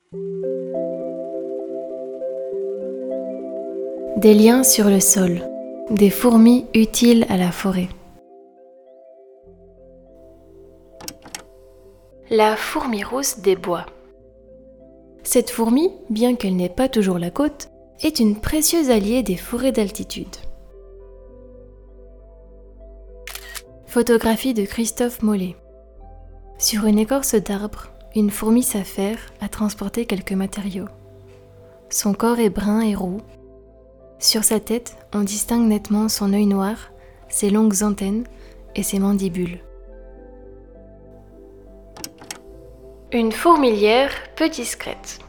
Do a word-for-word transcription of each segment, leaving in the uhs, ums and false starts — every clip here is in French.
Des liens sur le sol, des fourmis utiles à la forêt. La fourmi rousse des bois. Cette fourmi, bien qu'elle n'ait pas toujours la côte, est une précieuse alliée des forêts d'altitude. Photographie de Christophe Mollet. Sur une écorce d'arbre, une fourmi s'affaire à transporter quelques matériaux. Son corps est brun et roux. Sur sa tête, on distingue nettement son œil noir, ses longues antennes et ses mandibules. Une fourmilière peu discrète.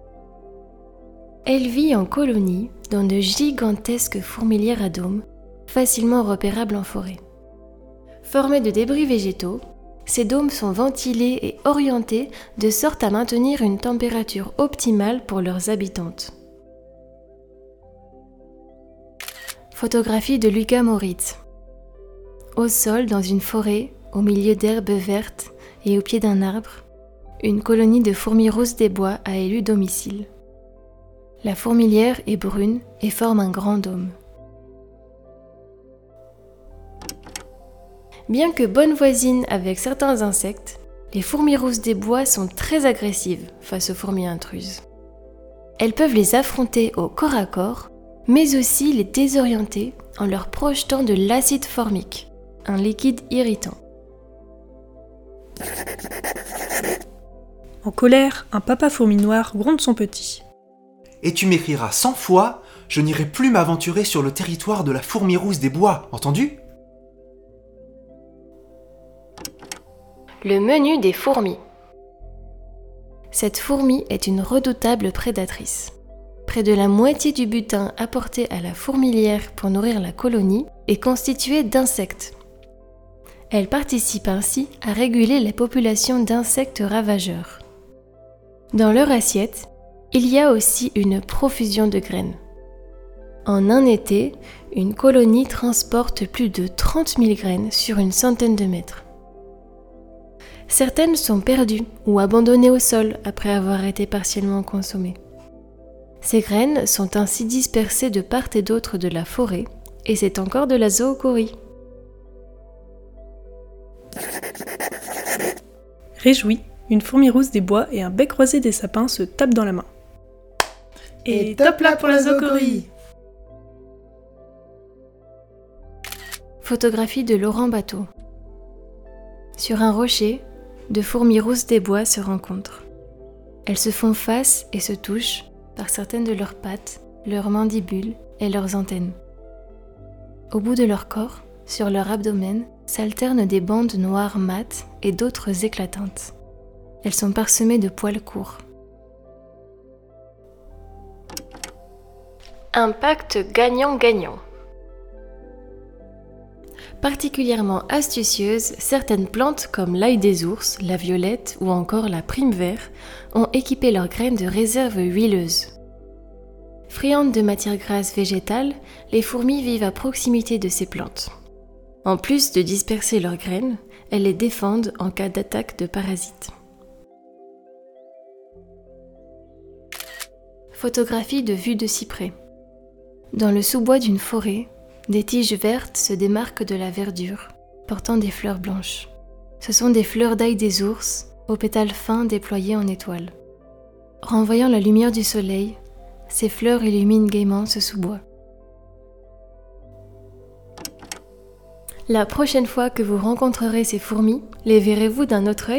Elle vit en colonie dans de gigantesques fourmilières à dômes, facilement repérables en forêt. Formées de débris végétaux, ces dômes sont ventilés et orientés de sorte à maintenir une température optimale pour leurs habitantes. Photographie de Luca Moritz. Au sol, dans une forêt, au milieu d'herbes vertes et au pied d'un arbre, une colonie de fourmis rousses des bois a élu domicile. La fourmilière est brune et forme un grand dôme. Bien que bonnes voisines avec certains insectes, les fourmis rousses des bois sont très agressives face aux fourmis intruses. Elles peuvent les affronter au corps à corps, mais aussi les désorienter en leur projetant de l'acide formique, un liquide irritant. En colère, un papa fourmi noir gronde son petit. Et tu m'écriras cent fois, je n'irai plus m'aventurer sur le territoire de la fourmi rousse des bois, entendu ? Le menu des fourmis. Cette fourmi est une redoutable prédatrice. Près de la moitié du butin apporté à la fourmilière pour nourrir la colonie est constitué d'insectes. Elle participe ainsi à réguler les populations d'insectes ravageurs. Dans leur assiette, il y a aussi une profusion de graines. En un été, une colonie transporte plus de trente mille graines sur une centaine de mètres. Certaines sont perdues ou abandonnées au sol après avoir été partiellement consommées. Ces graines sont ainsi dispersées de part et d'autre de la forêt, et c'est encore de la zoochorie. Réjoui, une fourmi rousse des bois et un bec croisé des sapins se tapent dans la main. Et top là pour la zoochorie! Photographie de Laurent Bateau. Sur un rocher, deux fourmis rousses des bois se rencontrent. Elles se font face et se touchent par certaines de leurs pattes, leurs mandibules et leurs antennes. Au bout de leur corps, sur leur abdomen, s'alternent des bandes noires mates et d'autres éclatantes. Elles sont parsemées de poils courts. Un pacte gagnant-gagnant. Particulièrement astucieuses, certaines plantes comme l'ail des ours, la violette ou encore la prime vert ont équipé leurs graines de réserves huileuses. Friandes de matières grasses végétales, les fourmis vivent à proximité de ces plantes. En plus de disperser leurs graines, elles les défendent en cas d'attaque de parasites. Photographie de vue de cyprès. Dans le sous-bois d'une forêt, des tiges vertes se démarquent de la verdure, portant des fleurs blanches. Ce sont des fleurs d'ail des ours, aux pétales fins déployés en étoiles. Renvoyant la lumière du soleil, ces fleurs illuminent gaiement ce sous-bois. La prochaine fois que vous rencontrerez ces fourmis, les verrez-vous d'un autre œil ?